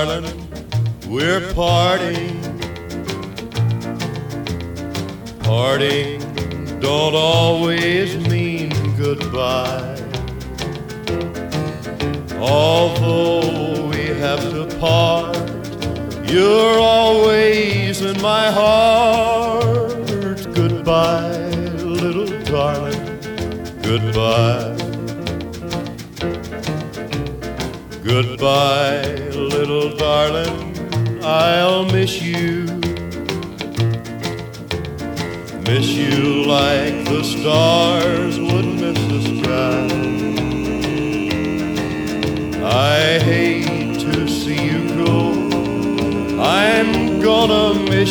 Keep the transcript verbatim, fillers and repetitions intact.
darling, we're parting. Parting don't always mean goodbye. Although we have to part, you're always in my heart. Goodbye, little darling, goodbye. Goodbye, little darling, I'll miss you. Miss you like the stars would miss the sky. I hate to see you go, I'm gonna miss